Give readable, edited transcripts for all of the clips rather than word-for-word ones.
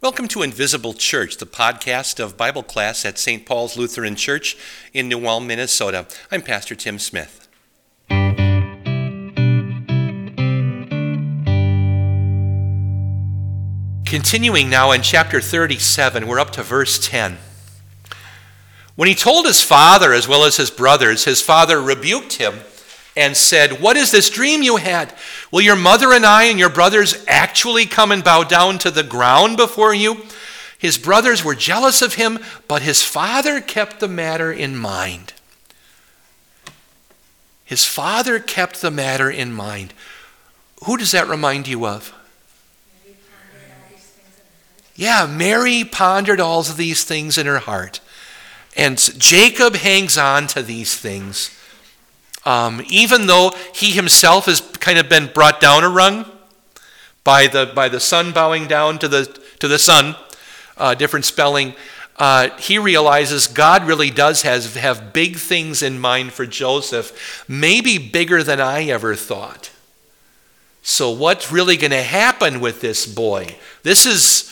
Welcome to Invisible Church, the podcast of Bible class at St. Paul's Lutheran Church in New Ulm, Minnesota. I'm Pastor Tim Smith. Continuing now in chapter 37, we're up to verse 10. When he told his father as well as his brothers, his father rebuked him and said, "What is this dream you had? Will your mother and I and your brothers actually come and bow down to the ground before you?" His brothers were jealous of him, but his father kept the matter in mind. His father kept the matter in mind. Who does that remind you of? Yeah, Mary pondered all of these things in her heart. And Jacob hangs on to these things. Even though he himself has kind of been brought down a rung by the sun bowing down to the sun, different spelling, he realizes God really does have big things in mind for Joseph, maybe bigger than I ever thought. So what's really going to happen with this boy? This is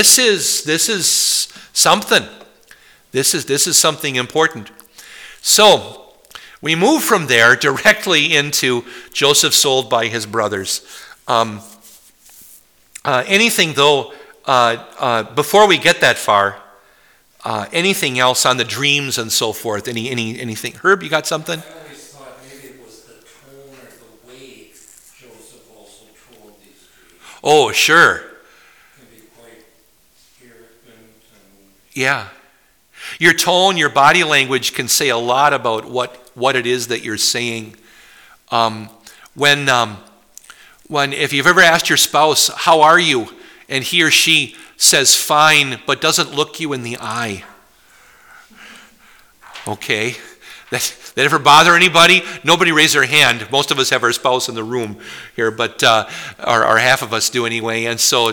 something. This is something important. So we move from there directly into Joseph sold by his brothers. Anything though, before we get that far, anything else on the dreams and so forth? Anything? Herb, you got something? I always thought maybe it was the tone or the way Joseph also told these dreams. Oh, sure. It can be quite irritant and... Yeah. Your tone, your body language can say a lot about what it is that you're saying. When if you've ever asked your spouse, "How are you?" and he or she says fine, but doesn't look you in the eye. Okay. That ever bother anybody? Nobody raise their hand. Most of us have our spouse in the room here, but or half of us do anyway. And so,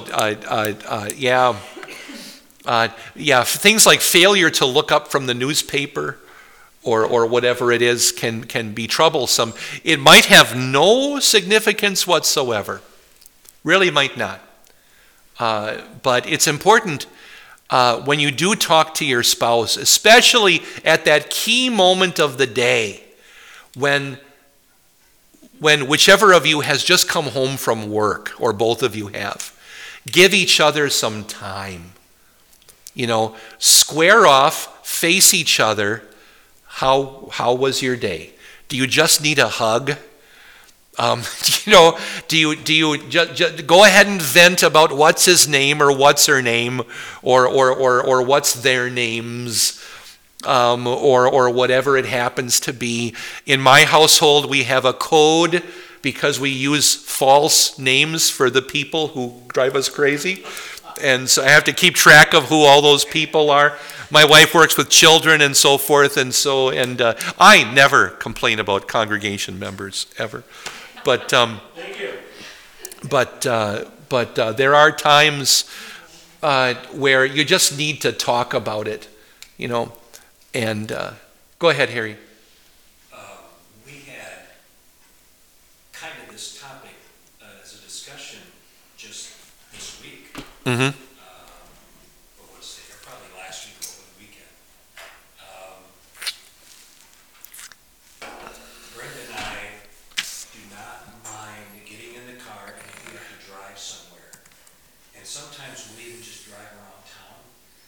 things like failure to look up from the newspaper or whatever it is can be troublesome. It might have no significance whatsoever. Really might not. But it's important when you do talk to your spouse, especially at that key moment of the day when whichever of you has just come home from work, or both of you have. Give each other some time. Square off, face each other. How was your day? Do you just need a hug? Do you just go ahead and vent about what's his name or what's her name or what's their names or whatever it happens to be? In my household, we have a code because we use false names for the people who drive us crazy. And so I have to keep track of who all those people are. My wife works with children and so forth, and I never complain about congregation members ever. But Thank you. But there are times where you just need to talk about it, And go ahead, Harry. We had kind of this topic as a discussion just this week. Mm-hmm. What was it? Probably last week over the weekend. Brenda and I do not mind getting in the car and we have to drive somewhere. And sometimes we'll even just drive around town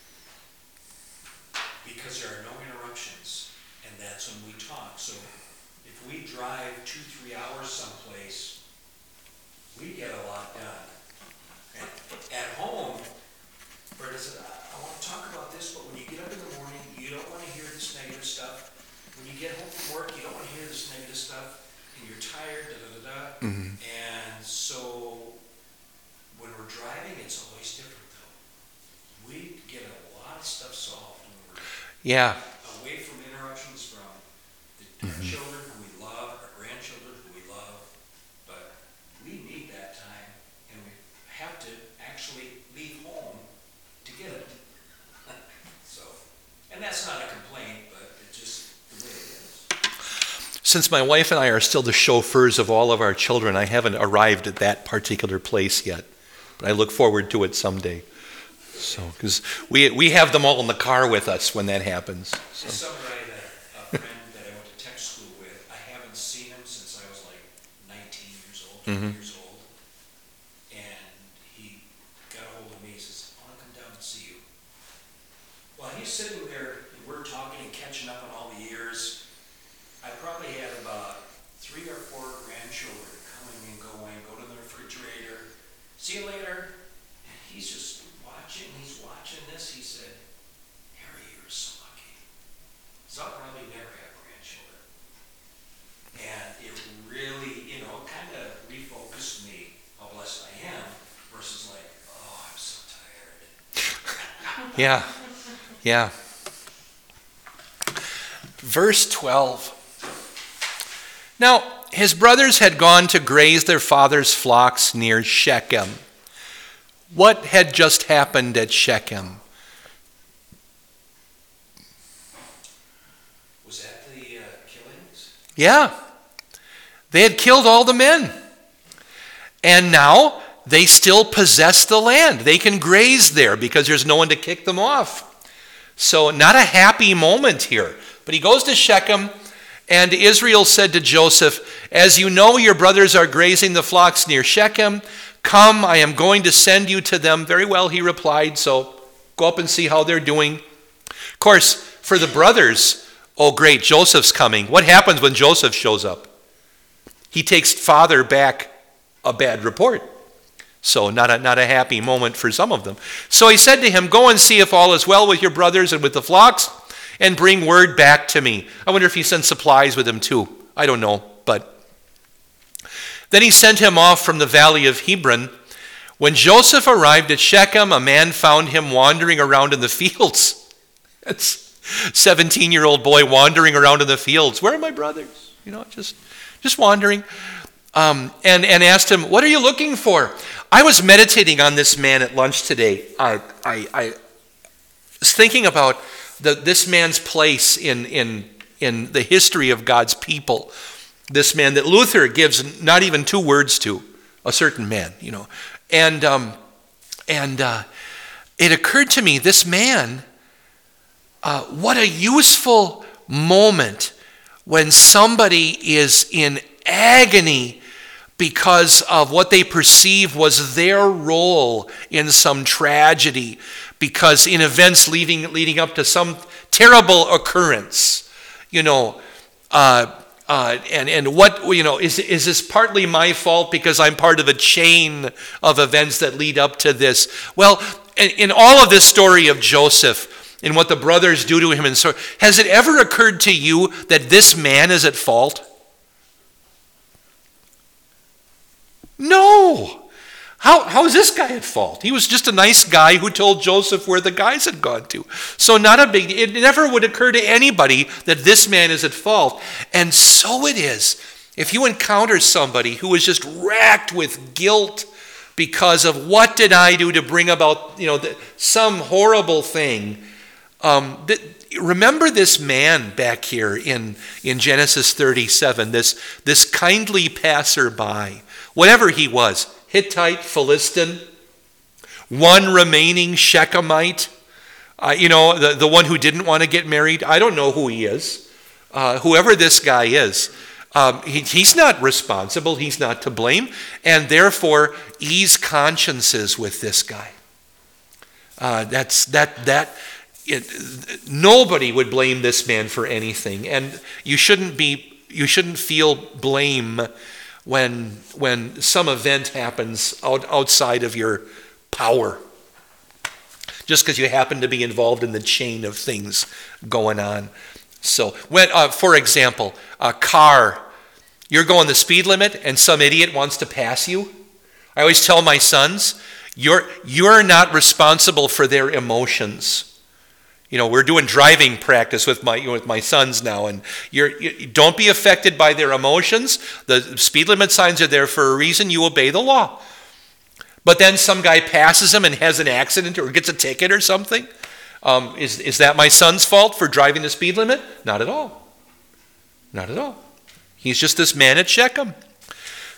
because there are no interruptions, and that's when we talk. So if we drive 2-3 hours someplace, we get a lot done. And at home, Brenda said, I want to talk about this, but when you get up in the morning, you don't want to hear this negative stuff. When you get home from work, you don't want to hear this negative stuff, and you're tired, da-da-da-da. Mm-hmm. And so when we're driving, it's always different, though. We get a lot of stuff solved when we're Yeah. away from interruptions from our children who we love, our grandchildren who we love, but we need that time, and we have to actually leave home to get it. And that's not a complaint, but it's just the way it is. Since my wife and I are still the chauffeurs of all of our children, I haven't arrived at that particular place yet, but I look forward to it someday. So, because we have them all in the car with us when that happens. So. Some guy a friend that I went to tech school with, I haven't seen him since I was like 19 years old, 20 years old. And he got a hold of me, he says, I want to come down and see you. While he's sitting there, and we're talking and catching up on all the years, I probably had about 3 or 4 grandchildren coming and going, go to the refrigerator, see you later. And he's just watching this. He said, Harry, you're so lucky. So I'll probably never have grandchildren. And it really, kind of refocused me how blessed I am versus like, oh, I'm so tired. Yeah. Verse 12. Now, his brothers had gone to graze their father's flocks near Shechem. What had just happened at Shechem? Was that the killings? Yeah. They had killed all the men. And now they still possess the land. They can graze there because there's no one to kick them off. So not a happy moment here. But he goes to Shechem, and Israel said to Joseph, as you know, your brothers are grazing the flocks near Shechem. Come, I am going to send you to them. Very well, he replied, so go up and see how they're doing. Of course, for the brothers, oh great, Joseph's coming. What happens when Joseph shows up? He takes father back a bad report. So not a happy moment for some of them. So he said to him, go and see if all is well with your brothers and with the flocks, and bring word back to me. I wonder if he sent supplies with him too. I don't know, but... Then he sent him off from the valley of Hebron. When Joseph arrived at Shechem, a man found him wandering around in the fields. That's a 17-year-old boy wandering around in the fields. Where are my brothers? Just wandering. And asked him, what are you looking for? I was meditating on this man at lunch today. I was thinking about this man's place in the history of God's people. This man that Luther gives not even 2 words to, a certain man, And it occurred to me, this man, what a useful moment when somebody is in agony because of what they perceive was their role in some tragedy, because in events leading up to some terrible occurrence, and what, is this partly my fault because I'm part of a chain of events that lead up to this? Well, in all of this story of Joseph and what the brothers do to him, and so, has it ever occurred to you that this man is at fault? No. How is this guy at fault? He was just a nice guy who told Joseph where the guys had gone to. So it never would occur to anybody that this man is at fault. And so it is. If you encounter somebody who is just racked with guilt because of what did I do to bring about, some horrible thing, remember this man back here in Genesis 37, this kindly passerby, whatever he was, Hittite, Philistine, one remaining Shechemite, the one who didn't want to get married. I don't know who he is. Whoever this guy is, he's not responsible. He's not to blame. And therefore, ease consciences with this guy. Nobody would blame this man for anything. And you shouldn't feel blame when some event happens outside of your power, just because you happen to be involved in the chain of things going on. So, for example, a car, you're going the speed limit and some idiot wants to pass you. I always tell my sons, you're not responsible for their emotions. We're doing driving practice with my sons now, and you don't be affected by their emotions. The speed limit signs are there for a reason. You obey the law. But then some guy passes him and has an accident or gets a ticket or something. Is that my son's fault for driving the speed limit? Not at all. Not at all. He's just this man at Shechem.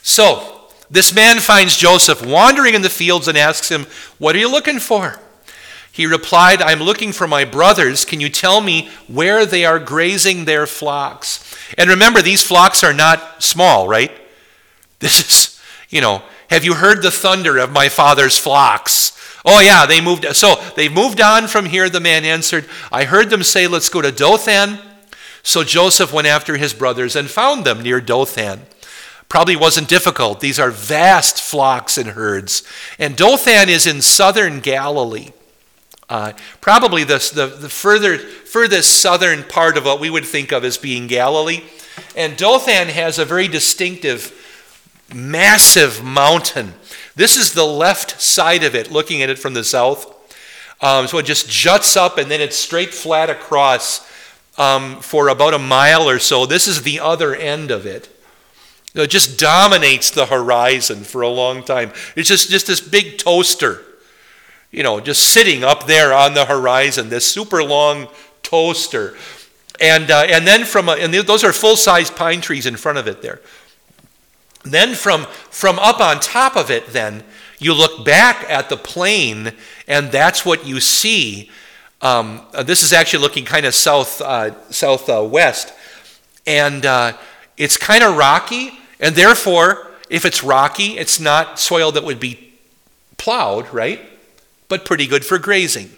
So this man finds Joseph wandering in the fields and asks him, "What are you looking for?" He replied, I'm looking for my brothers. Can you tell me where they are grazing their flocks? And remember, these flocks are not small, right? This is, have you heard the thunder of my father's flocks? Oh yeah, they moved. So they moved on from here, the man answered. I heard them say, let's go to Dothan. So Joseph went after his brothers and found them near Dothan. Probably wasn't difficult. These are vast flocks and herds. And Dothan is in southern Galilee. Probably the furthest southern part of what we would think of as being Galilee. And Dothan has a very distinctive, massive mountain. This is the left side of it, looking at it from the south. So it just juts up and then it's straight flat across for about a mile or so. This is the other end of it. It just dominates the horizon for a long time. It's just this big toaster, just sitting up there on the horizon, this super long toaster. And then and those are full-size pine trees in front of it there. Then from up on top of it, then you look back at the plain, and that's what you see. This is actually looking kind of southwest, and it's kind of rocky, and therefore, if it's rocky, it's not soil that would be plowed, right? But pretty good for grazing.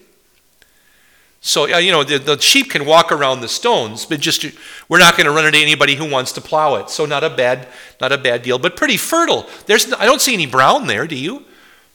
So, the sheep can walk around the stones, but we're not going to run into anybody who wants to plow it. So not a bad deal, but pretty fertile. I don't see any brown there, do you?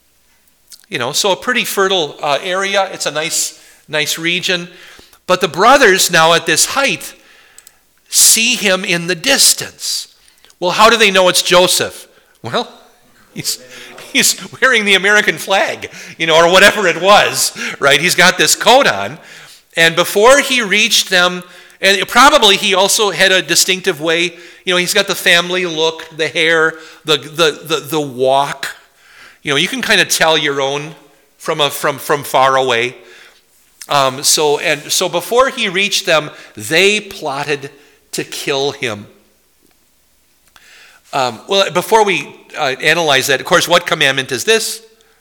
So a pretty fertile area. It's a nice region. But the brothers now at this height see him in the distance. Well, how do they know it's Joseph? Well, he's wearing the American flag, or whatever it was, right? He's got this coat on. And before he reached them, and probably he also had a distinctive way, he's got the family look, the hair, the walk. You can kind of tell your own from far away. So before he reached them, they plotted to kill him. Well, before we analyze that, of course, what commandment is this?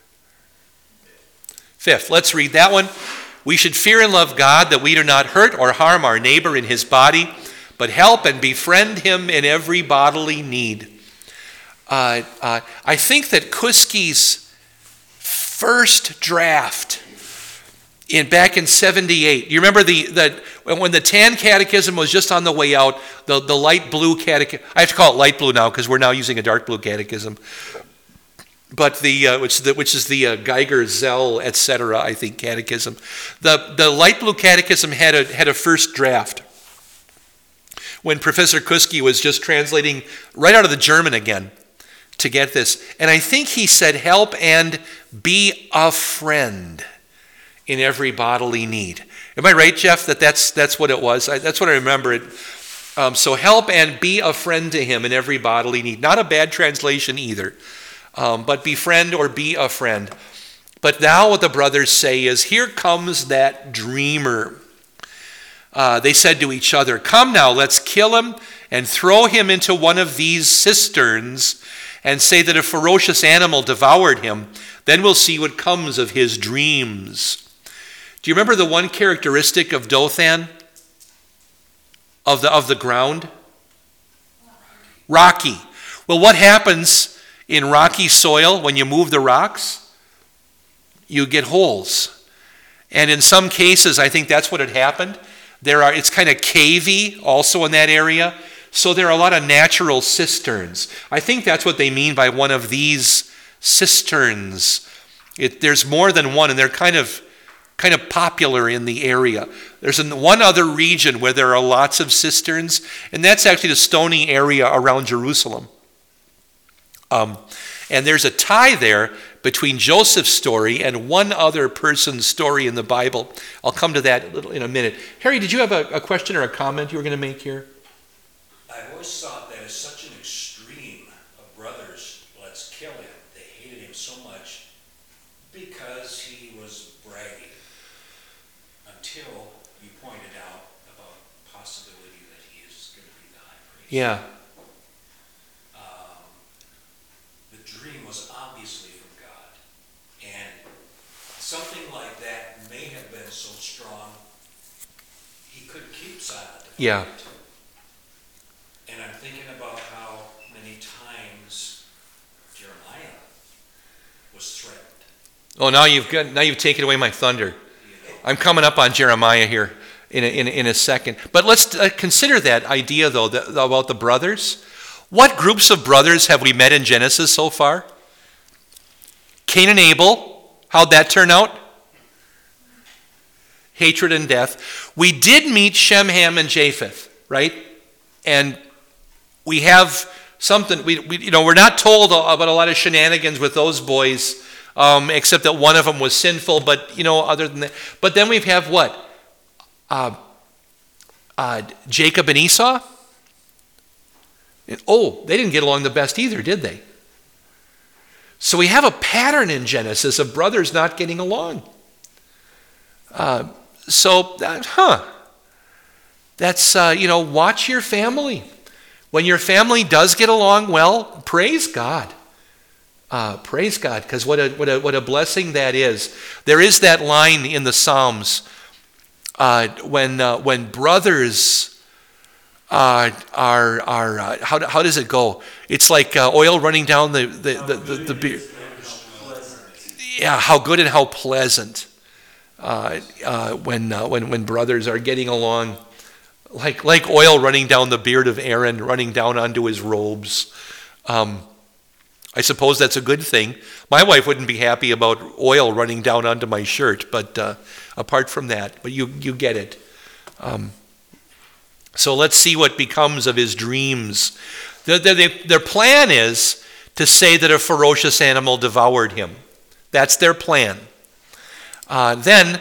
Fifth. Let's read that one. We should fear and love God, that we do not hurt or harm our neighbor in his body, but help and befriend him in every bodily need. I think that Kuski's first draft back in 78. You remember when the tan catechism was just on the way out, the light blue catechism. I have to call it light blue now because we're now using a dark blue catechism. But which is the Geiger, Zell, etc. I think catechism. The light blue catechism had a first draft when Professor Kuski was just translating right out of the German again to get this, and I think he said, "Help and be a friend in every bodily need." Am I right, Jeff? That's what it was. That's what I remember it. So help and be a friend to him in every bodily need. Not a bad translation either. But befriend or be a friend. But now what the brothers say is, here comes that dreamer. They said to each other, come now, let's kill him and throw him into one of these cisterns and say that a ferocious animal devoured him. Then we'll see what comes of his dreams. Do you remember the one characteristic of Dothan? Of the ground? Rocky. Well, what happens in rocky soil when you move the rocks? You get holes. And in some cases, I think that's what had happened. It's kind of cavey also in that area. So there are a lot of natural cisterns. I think that's what they mean by one of these cisterns. There's more than one, and they're kind of popular in the area. There's one other region where there are lots of cisterns, and that's actually the stony area around Jerusalem. And there's a tie there between Joseph's story and one other person's story in the Bible. I'll come to that in a minute. Harry, did you have a question or a comment you were going to make here? I always thought that is such an extreme of brothers, let's kill him. They hated him so much because he was bragging. Until you pointed out about the possibility that he is going to be the high priest. Yeah. The dream was obviously from God. And something like that so strong, he couldn't keep silent. Yeah. And I'm thinking about how many times Jeremiah was threatened. Oh, now you've taken away my thunder. I'm coming up on Jeremiah here in a second. But let's consider that idea, though, about the brothers. What groups of brothers have we met in Genesis so far? Cain and Abel. How'd that turn out? Hatred and death. We did meet Shem, Ham, and Japheth, right? And we have something. We're not told about a lot of shenanigans with those boys, except that one of them was sinful. But other than that, but then we have what? Jacob and Esau. Oh, they didn't get along the best either, did they? So we have a pattern in Genesis of brothers not getting along. That's, watch your family. When your family does get along well, praise God. Praise God, because what a blessing that is. There is that line in the Psalms when brothers are how does it go? It's like oil running down the beard. Yeah, how good and how pleasant when brothers are getting along, like oil running down the beard of Aaron, running down onto his robes. I suppose that's a good thing. My wife wouldn't be happy about oil running down onto my shirt, but apart from that, but you get it. So let's see what becomes of his dreams. Their plan is to say that a ferocious animal devoured him. That's their plan. Third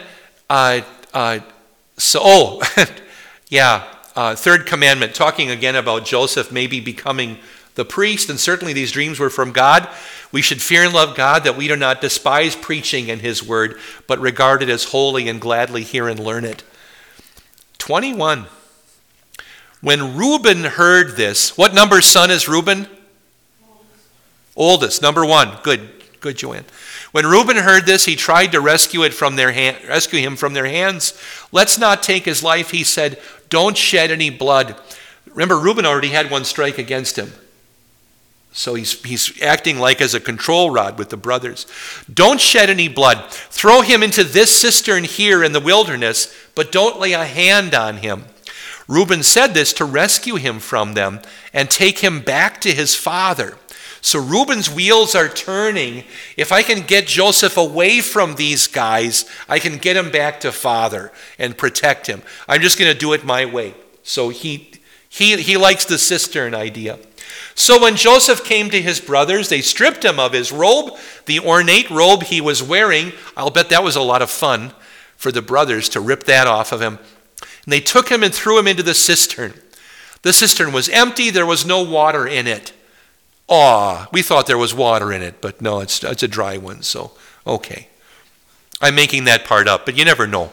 commandment, talking again about Joseph maybe becoming the priest, and certainly these dreams were from God. We should fear and love God, that we do not despise preaching in his word, but regard it as holy and gladly hear and learn it. 21. When Reuben heard this, what number son is Reuben? Oldest, number 1. Good, Joanne. When Reuben heard this, he tried to rescue him from their hands. Let's not take his life, he said. Don't shed any blood. Remember, Reuben already had one strike against him. So he's acting like as a control rod with the brothers. Don't shed any blood. Throw him into this cistern here in the wilderness, but don't lay a hand on him. Reuben said this to rescue him from them and take him back to his father. So Reuben's wheels are turning. If I can get Joseph away from these guys, I can get him back to father and protect him. I'm just going to do it my way. So he likes the cistern idea. So when Joseph came to his brothers, they stripped him of his robe, the ornate robe he was wearing. I'll bet that was a lot of fun for the brothers to rip that off of him. And they took him and threw him into the cistern. The cistern was empty. There was no water in it. We thought there was water in it, but no, it's a dry one, so okay. I'm making that part up, but you never know.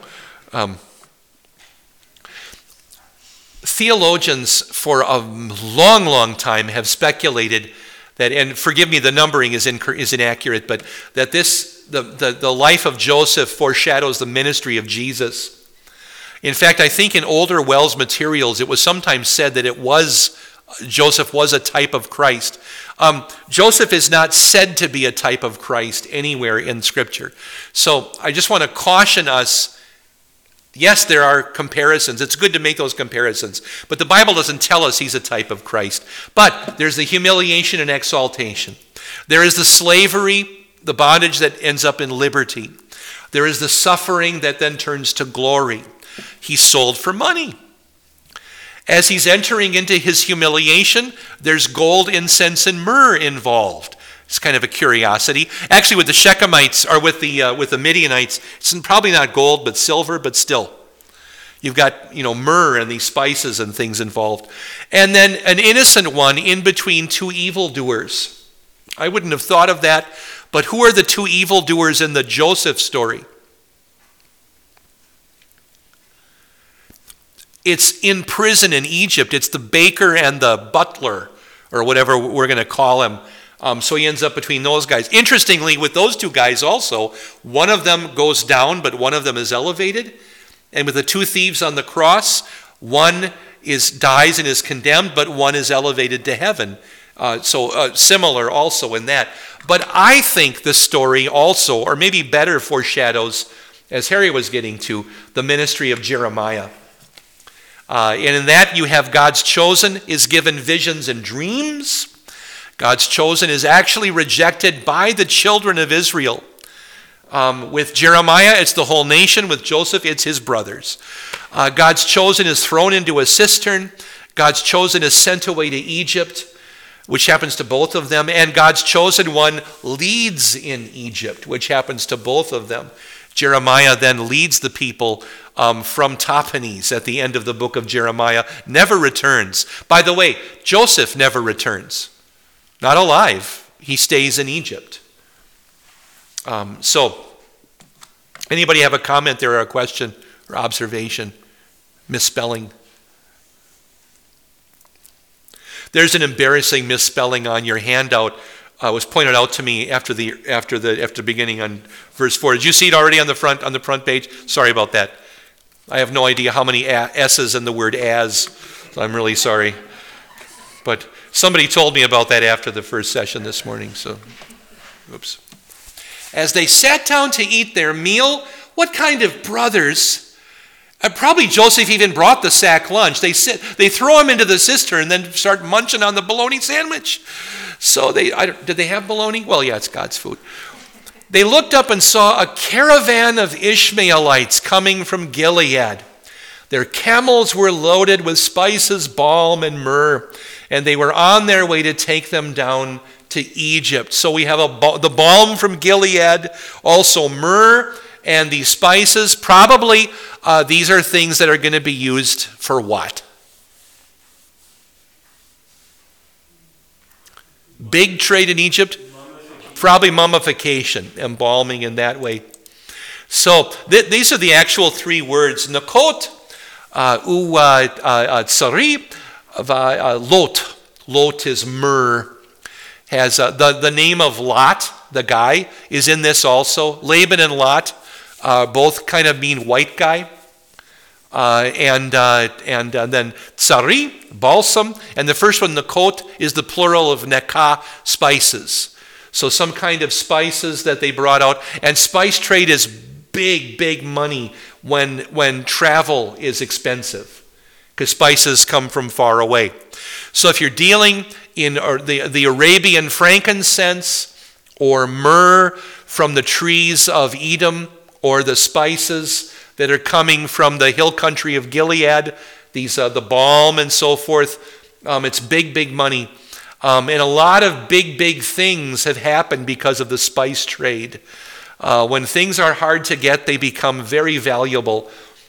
Theologians for a long, long time have speculated that, and forgive me, the numbering is inaccurate, but that the life of Joseph foreshadows the ministry of Jesus. In fact, I think in older Wells materials, it was sometimes said that Joseph was a type of Christ. Joseph is not said to be a type of Christ anywhere in Scripture. So I just want to caution us. Yes, there are comparisons. It's good to make those comparisons. But the Bible doesn't tell us he's a type of Christ. But there's the humiliation and exaltation. There is the slavery, the bondage that ends up in liberty. There is the suffering that then turns to glory. He's sold for money. As he's entering into his humiliation, there's gold, incense, and myrrh involved. It's kind of a curiosity. Actually, with the Shechemites, or with the Midianites, it's probably not gold, but silver, but still. You've got, myrrh and these spices and things involved. And then an innocent one in between two evildoers. I wouldn't have thought of that, but who are the two evildoers in the Joseph story? It's in prison in Egypt. It's the baker and the butler, or whatever we're going to call him. So he ends up between those guys. Interestingly, with those two guys also, one of them goes down, but one of them is elevated. And with the two thieves on the cross, one dies and is condemned, but one is elevated to heaven. So similar also in that. But I think the story also, or maybe better, foreshadows, as Harry was getting to, the ministry of Jeremiah. And in that you have God's chosen is given visions and dreams. God's chosen is actually rejected by the children of Israel. With Jeremiah, it's the whole nation. With Joseph, it's his brothers. God's chosen is thrown into a cistern. God's chosen is sent away to Egypt, which happens to both of them. And God's chosen one leads in Egypt, which happens to both of them. Jeremiah then leads the people from Tahpanhes at the end of the book of Jeremiah, never returns. By the way, Joseph never returns. Not alive. He stays in Egypt. So, anybody have a comment there or a question or observation? Misspelling? There's an embarrassing misspelling on your handout. Was pointed out to me after the beginning on verse 4. Did you see it already on the front page? Sorry about that. I have no idea how many S's in the word as, so I'm really sorry. But somebody told me about that after the first session this morning, so oops. As they sat down to eat their meal, what kind of brothers? Probably Joseph even brought the sack lunch. They throw him into the cistern and then start munching on the bologna sandwich. So did they have bologna? Well, yeah, it's God's food. They looked up and saw a caravan of Ishmaelites coming from Gilead. Their camels were loaded with spices, balm, and myrrh, and they were on their way to take them down to Egypt. So we have the balm from Gilead, also myrrh, and these spices. Probably these are things that are going to be used for what? Big trade in Egypt? Probably mummification, embalming in that way. So these are the actual three words. Nakot, tsari, lot. Lot is myrrh. Has the name of Lot, the guy, is in this also. Laban and Lot both kind of mean white guy. And then tsari, balsam, and the first one, nakot, is the plural of nekah, spices. So some kind of spices that they brought out. And spice trade is big money when travel is expensive, because spices come from far away. So if you're dealing in the Arabian frankincense or myrrh from the trees of Edom, or the spices that are coming from the hill country of Gilead, the balm and so forth, it's big money. And a lot of big things have happened because of the spice trade. When things are hard to get, they become very valuable.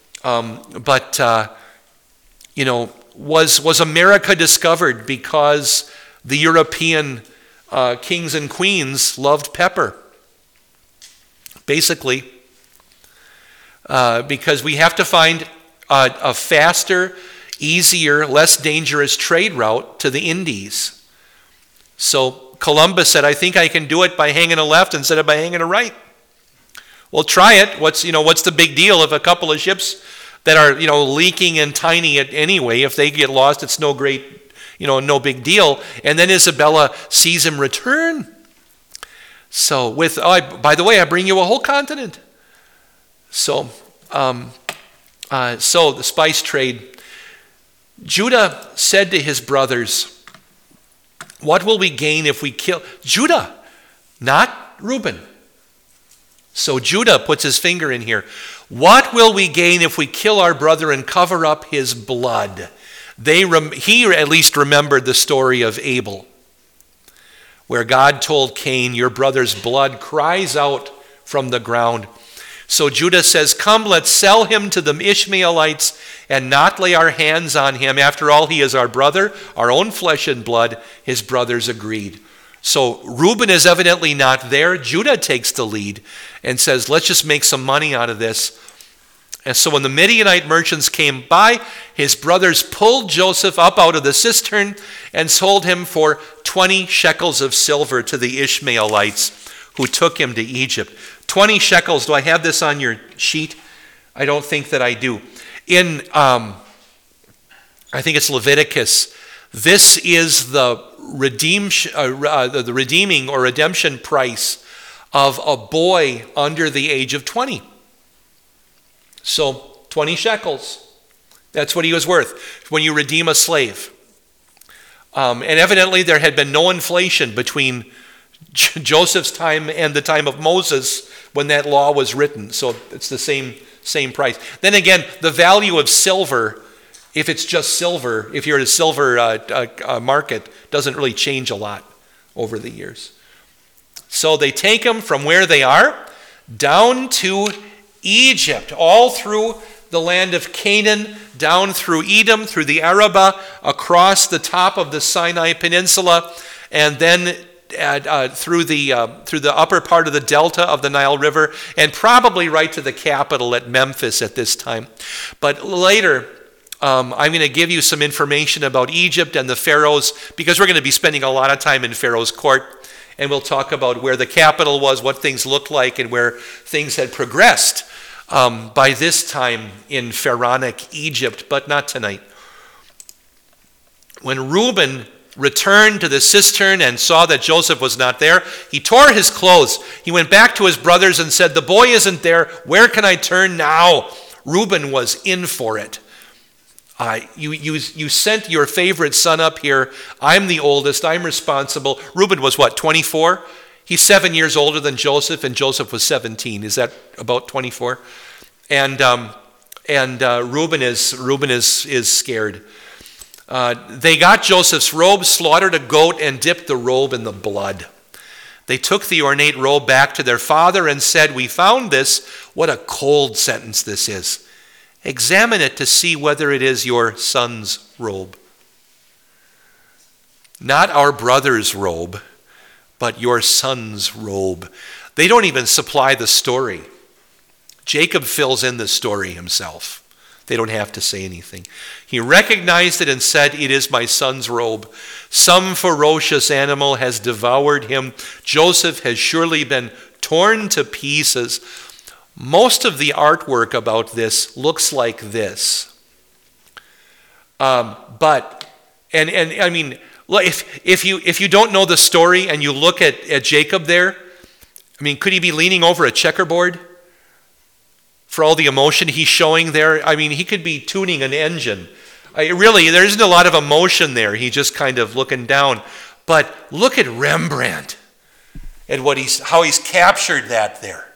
Was America discovered because the European kings and queens loved pepper? Basically, because we have to find a faster, easier, less dangerous trade route to the Indies. So Columbus said, I think I can do it by hanging a left instead of by hanging a right. Well, try it. What's the big deal if a couple of ships that are, leaking and tiny anyway, if they get lost, it's no no big deal. And then Isabella sees him return. So by the way, I bring you a whole continent. So the spice trade. Judah said to his brothers, what will we gain if we kill Judah, not Reuben? So Judah puts his finger in here. What will we gain if we kill our brother and cover up his blood? He at least remembered the story of Abel, where God told Cain, your brother's blood cries out from the ground. So Judah says, come, let's sell him to the Ishmaelites and not lay our hands on him. After all, he is our brother, our own flesh and blood. His brothers agreed. So Reuben is evidently not there. Judah takes the lead and says, let's just make some money out of this. And so when the Midianite merchants came by, his brothers pulled Joseph up out of the cistern and sold him for 20 shekels of silver to the Ishmaelites who took him to Egypt. 20 shekels. Do I have this on your sheet? I don't think that I do. In, I think it's Leviticus, this is the redeeming or redemption price of a boy under the age of 20. So 20 shekels. That's what he was worth when you redeem a slave. And evidently there had been no inflation between Joseph's time and the time of Moses when that law was written. So it's the same price. Then again, the value of silver, if it's just silver, if you're at a silver market, doesn't really change a lot over the years. So they take them from where they are down to Egypt, all through the land of Canaan, down through Edom, through the Arabah, across the top of the Sinai Peninsula, and then through the upper part of the delta of the Nile River, and probably right to the capital at Memphis at this time. But later, I'm going to give you some information about Egypt and the pharaohs, because we're going to be spending a lot of time in Pharaoh's court, and we'll talk about where the capital was, what things looked like, and where things had progressed by this time in Pharaonic Egypt, but not tonight. When Reuben returned to the cistern and saw that Joseph was not there, he tore his clothes. He went back to his brothers and said, "The boy isn't there. Where can I turn now?" Reuben was in for it. You sent your favorite son up here. I'm the oldest. I'm responsible. Reuben was what, 24? He's 7 years older than Joseph, and Joseph was 17. Is that about 24? And Reuben is scared. They got Joseph's robe, slaughtered a goat, and dipped the robe in the blood. They took the ornate robe back to their father and said, "We found this." What a cold sentence this is. "Examine it to see whether it is your son's robe." Not our brother's robe, but your son's robe. They don't even supply the story. Jacob fills in the story himself. They don't have to say anything. He recognized it and said, "It is my son's robe. Some ferocious animal has devoured him. Joseph has surely been torn to pieces." Most of the artwork about this looks like this. I mean, if you don't know the story and you look at Jacob there, I mean, could he be leaning over a checkerboard for all the emotion he's showing there? I mean, he could be tuning an engine. Really, there isn't a lot of emotion there. He's just kind of looking down. But look at Rembrandt and how he's captured that there.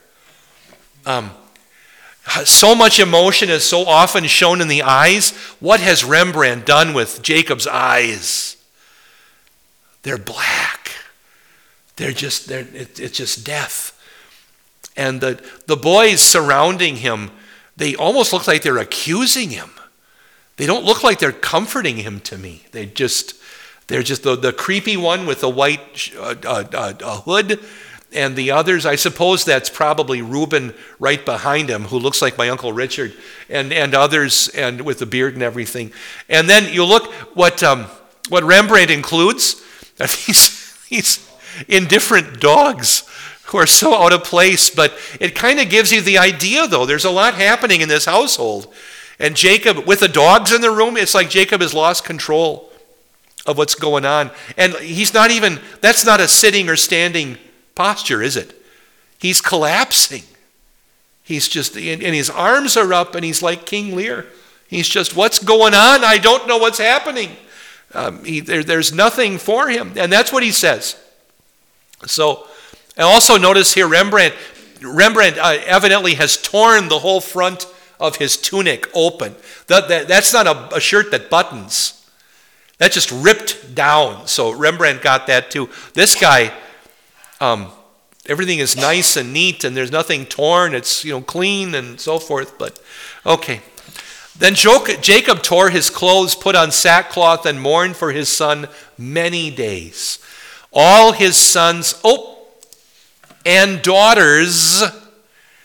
So much emotion is so often shown in the eyes. What has Rembrandt done with Jacob's eyes? They're black. It's just death. And the boys surrounding him, they almost look like they're accusing him. They don't look like they're comforting him to me. They're just the creepy one with the white hood. And the others, I suppose that's probably Reuben right behind him, who looks like my Uncle Richard, and others, and with the beard and everything. And then you look what Rembrandt includes. He's indifferent dogs who are so out of place, but it kind of gives you the idea, though. There's a lot happening in this household. And Jacob, with the dogs in the room, it's like Jacob has lost control of what's going on. And that's not a sitting or standing posture, is it? He's collapsing. He's just, and his arms are up, and he's like King Lear. He's just, what's going on? I don't know what's happening. There's nothing for him, and that's what he says. So, and also notice here, Rembrandt evidently has torn the whole front of his tunic open. That's not a shirt that buttons. That just ripped down. So Rembrandt got that too. This guy, everything is nice and neat, and there's nothing torn. It's clean and so forth. But okay. Then Jacob tore his clothes, put on sackcloth, and mourned for his son many days. All his sons and daughters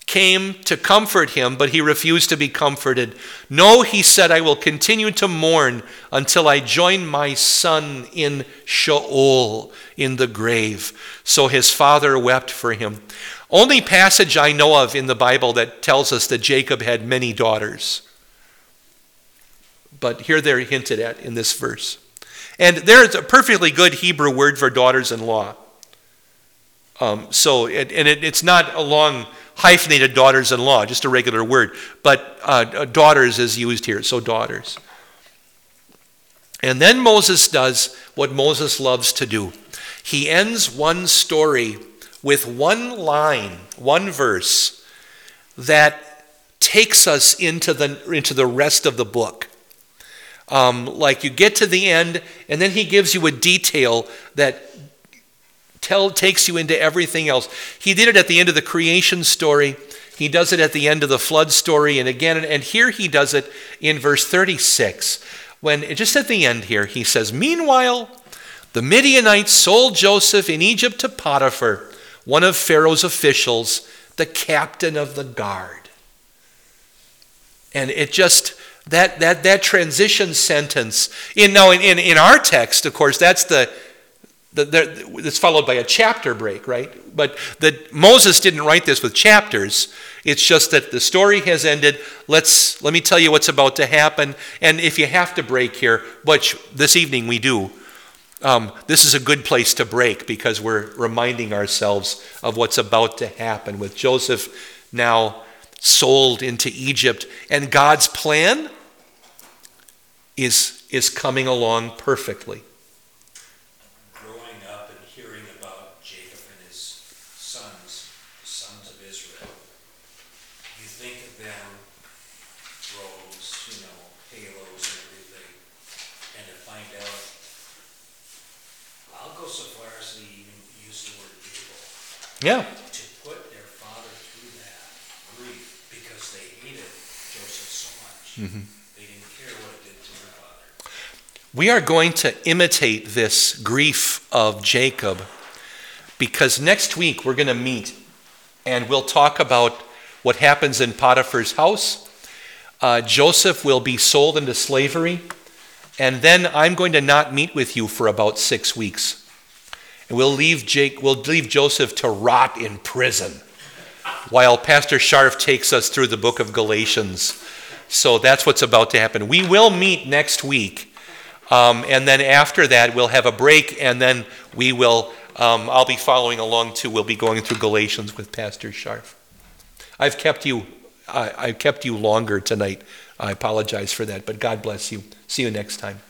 came to comfort him, but he refused to be comforted. No, he said, I will continue to mourn until I join my son in Sheol, in the grave. So his father wept for him. Only passage I know of in the Bible that tells us that Jacob had many daughters. But here they're hinted at in this verse. And there's a perfectly good Hebrew word for daughters-in-law. It's not a long hyphenated daughters-in-law, just a regular word. But daughters is used here, so daughters. And then Moses does what Moses loves to do. He ends one story with one line, one verse, that takes us into the rest of the book. Like you get to the end, and then he gives you a detail that takes you into everything else. He did it at the end of the creation story. He does it at the end of the flood story, and again, and here he does it in verse 36. When, just at the end here, he says, meanwhile, the Midianites sold Joseph in Egypt to Potiphar, one of Pharaoh's officials, the captain of the guard. And it just, that transition sentence, in our text, of course, that's it's followed by a chapter break, right? But Moses didn't write this with chapters. It's just that the story has ended. Let me tell you what's about to happen. And if you have to break here, which this evening we do, this is a good place to break because we're reminding ourselves of what's about to happen with Joseph now sold into Egypt. And God's plan is coming along perfectly. Growing up and hearing about Jacob and his sons, the sons of Israel, you think of them, robes, halos and everything, and to find out, I'll go so far as to even use the word evil. Yeah. To put their father through that grief because they hated Joseph so much. Mm-hmm. They didn't care what it did to their father. We are going to imitate this grief of Jacob because next week we're going to meet and we'll talk about what happens in Potiphar's house. Joseph will be sold into slavery, and then I'm going to not meet with you for about 6 weeks. And we'll leave Joseph to rot in prison while Pastor Scharf takes us through the book of Galatians. So that's what's about to happen. We will meet next week. And then after that, we'll have a break, and then we will, I'll be following along too. We'll be going through Galatians with Pastor Scharf. I've kept you longer tonight. I apologize for that, but God bless you. See you next time.